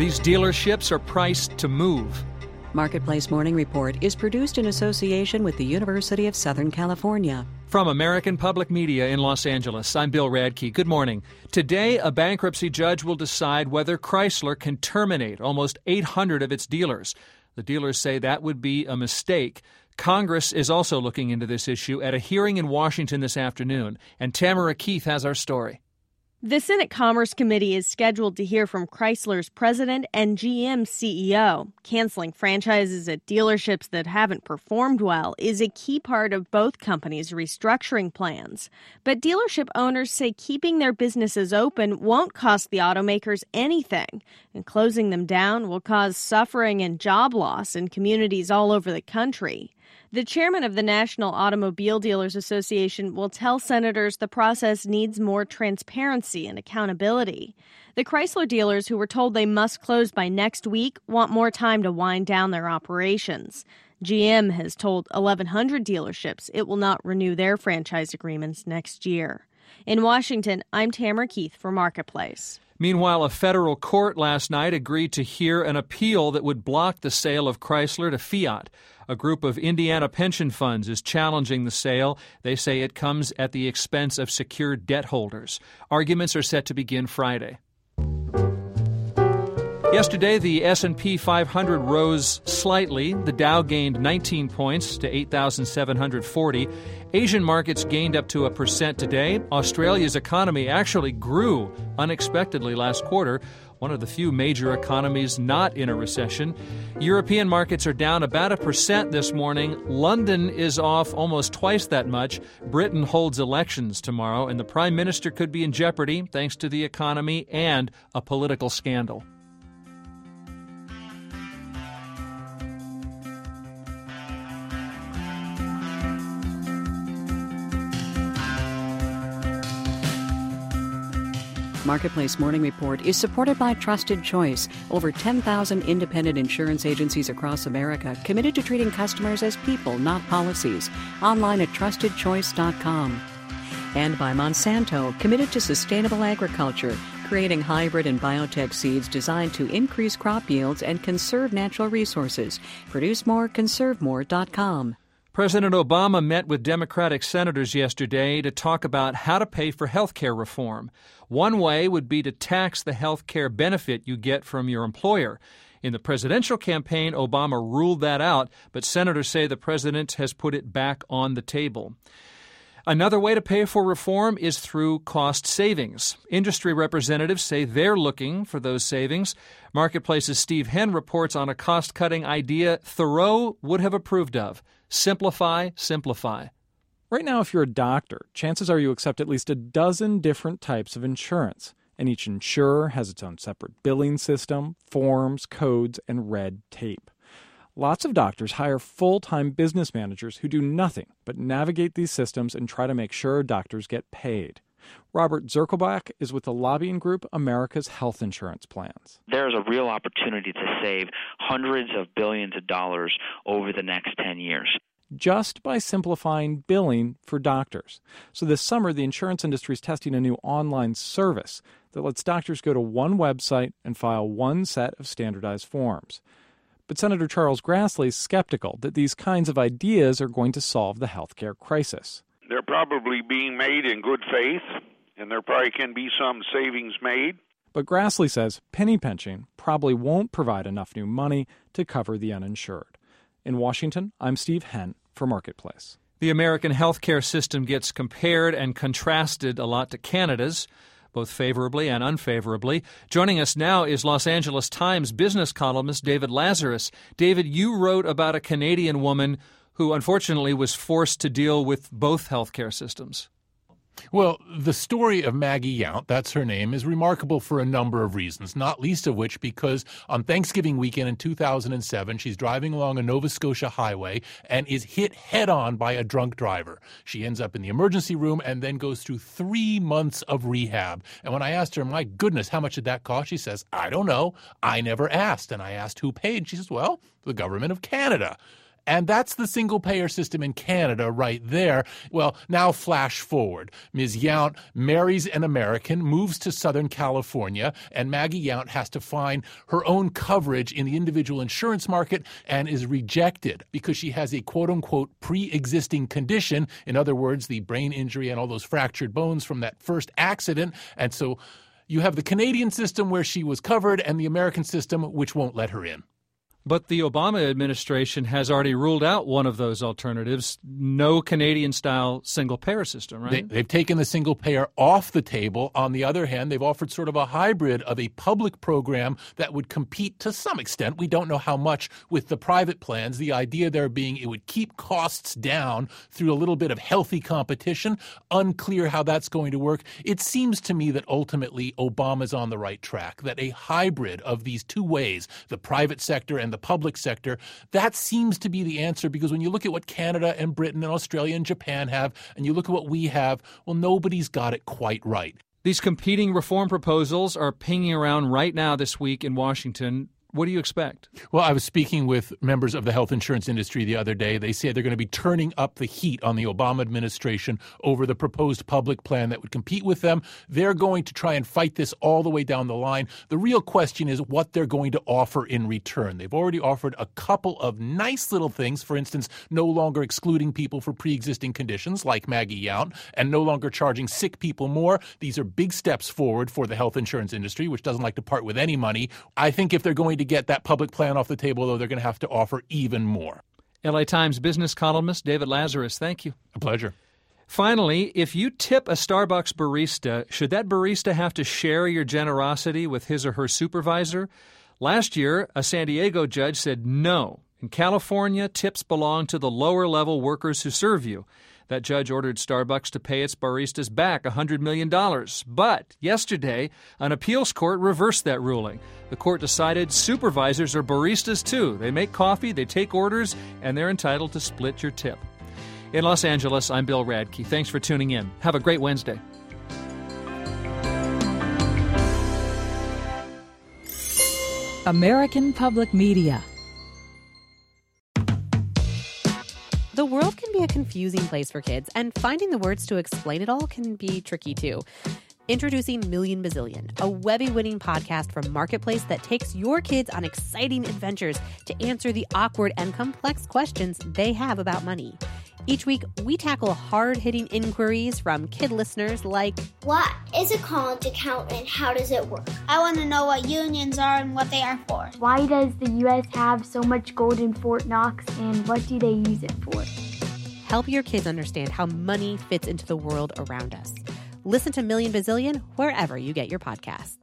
These dealerships are priced to move. Marketplace Morning Report is produced in association with the University of Southern California. From American Public Media in Los Angeles, I'm Bill Radke. Good morning. Today, a bankruptcy judge will decide whether Chrysler can terminate almost 800 of its dealers. The dealers say that would be a mistake. Congress is also looking into this issue at a hearing in Washington this afternoon, and Tamara Keith has our story. The Senate Commerce Committee is scheduled to hear from Chrysler's president and GM CEO. Canceling franchises at dealerships that haven't performed well is a key part of both companies' restructuring plans. But dealership owners say keeping their businesses open won't cost the automakers anything, and closing them down will cause suffering and job loss in communities all over the country. The chairman of the National Automobile Dealers Association will tell senators the process needs more transparency and accountability. The Chrysler dealers who were told they must close by next week want more time to wind down their operations. GM has told 1,100 dealerships it will not renew their franchise agreements next year. In Washington, I'm Tamara Keith for Marketplace. Meanwhile, a federal court last night agreed to hear an appeal that would block the sale of Chrysler to Fiat. A group of Indiana pension funds is challenging the sale. They say it comes at the expense of secured debt holders. Arguments are set to begin Friday. Yesterday, the S&P 500 rose slightly. The Dow gained 19 points to 8,740. Asian markets gained up to 1% today. Australia's economy actually grew unexpectedly last quarter, one of the few major economies not in a recession. European markets are down about 1% this morning. London is off almost twice that much. Britain holds elections tomorrow, and the Prime Minister could be in jeopardy thanks to the economy and a political scandal. Marketplace Morning Report is supported by Trusted Choice, over 10,000 independent insurance agencies across America committed to treating customers as people, not policies. Online at trustedchoice.com. And by Monsanto, committed to sustainable agriculture, creating hybrid and biotech seeds designed to increase crop yields and conserve natural resources. Produce more, conservemore.com. President Obama met with Democratic senators yesterday to talk about how to pay for health care reform. One way would be to tax the health care benefit you get from your employer. In the presidential campaign, Obama ruled that out, but senators say the president has put it back on the table. Another way to pay for reform is through cost savings. Industry representatives say they're looking for those savings. Marketplace's Steve Henn reports on a cost-cutting idea Thoreau would have approved of. Simplify, simplify. Right now, if you're a doctor, chances are you accept at least a dozen different types of insurance, and each insurer has its own separate billing system, forms, codes, and red tape. Lots of doctors hire full-time business managers who do nothing but navigate these systems and try to make sure doctors get paid. Robert Zirkelbach is with the lobbying group America's Health Insurance Plans. There's a real opportunity to save hundreds of billions of dollars over the next 10 years. Just by simplifying billing for doctors. So this summer, the insurance industry is testing a new online service that lets doctors go to one website and file one set of standardized forms. But Senator Charles Grassley is skeptical that these kinds of ideas are going to solve the healthcare crisis. They're probably being made in good faith, and there probably can be some savings made. But Grassley says penny pinching probably won't provide enough new money to cover the uninsured. In Washington, I'm Steve Henn for Marketplace. The American healthcare system gets compared and contrasted a lot to Canada's, both favorably and unfavorably. Joining us now is Los Angeles Times business columnist David Lazarus. David, you wrote about a Canadian woman who unfortunately was forced to deal with both healthcare systems. Well, the story of Maggie Yount, that's her name, is remarkable for a number of reasons, not least of which because on Thanksgiving weekend in 2007, she's driving along a Nova Scotia highway and is hit head-on by a drunk driver. She ends up in the emergency room and then goes through 3 months of rehab. And when I asked her, my goodness, how much did that cost? She says, I don't know. I never asked. And I asked who paid. She says, well, the government of Canada. And that's the single-payer system in Canada right there. Well, now flash forward. Ms. Yount marries an American, moves to Southern California, and Maggie Yount has to find her own coverage in the individual insurance market and is rejected because she has a quote-unquote pre-existing condition. In other words, the brain injury and all those fractured bones from that first accident. And so you have the Canadian system where she was covered and the American system which won't let her in. But the Obama administration has already ruled out one of those alternatives, no Canadian-style single-payer system, right? They've taken the single-payer off the table. On the other hand, they've offered sort of a hybrid of a public program that would compete to some extent. We don't know how much with the private plans. The idea there being it would keep costs down through a little bit of healthy competition. Unclear how that's going to work. It seems to me that ultimately Obama's on the right track, that a hybrid of these two ways, the private sector and the public sector, that seems to be the answer, because when you look at what Canada and Britain and Australia and Japan have, and you look at what we have, well, nobody's got it quite right. These competing reform proposals are pinging around right now this week in Washington. What do you expect? Well, I was speaking with members of the health insurance industry the other day. They say they're going to be turning up the heat on the Obama administration over the proposed public plan that would compete with them. They're going to try and fight this all the way down the line. The real question is what they're going to offer in return. They've already offered a couple of nice little things. For instance, no longer excluding people for pre-existing conditions like Maggie Yount, and no longer charging sick people more. These are big steps forward for the health insurance industry, which doesn't like to part with any money. I think if they're going to get that public plan off the table, though, they're going to have to offer even more. LA Times business columnist David Lazarus, thank you. A pleasure. Finally, if you tip a Starbucks barista, should that barista have to share your generosity with his or her supervisor? Last year, a San Diego judge said no. In California, tips belong to the lower-level workers who serve you. That judge ordered Starbucks to pay its baristas back $100 million. But yesterday, an appeals court reversed that ruling. The court decided supervisors are baristas too. They make coffee, they take orders, and they're entitled to split your tip. In Los Angeles, I'm Bill Radke. Thanks for tuning in. Have a great Wednesday. American Public Media. The world can be a confusing place for kids, and finding the words to explain it all can be tricky too. Introducing Million Bazillion, a Webby-winning podcast from Marketplace that takes your kids on exciting adventures to answer the awkward and complex questions they have about money. Each week, we tackle hard-hitting inquiries from kid listeners like, what is a college account and how does it work? I want to know what unions are and what they are for. Why does the U.S. have so much gold in Fort Knox and what do they use it for? Help your kids understand how money fits into the world around us. Listen to Million Bazillion wherever you get your podcasts.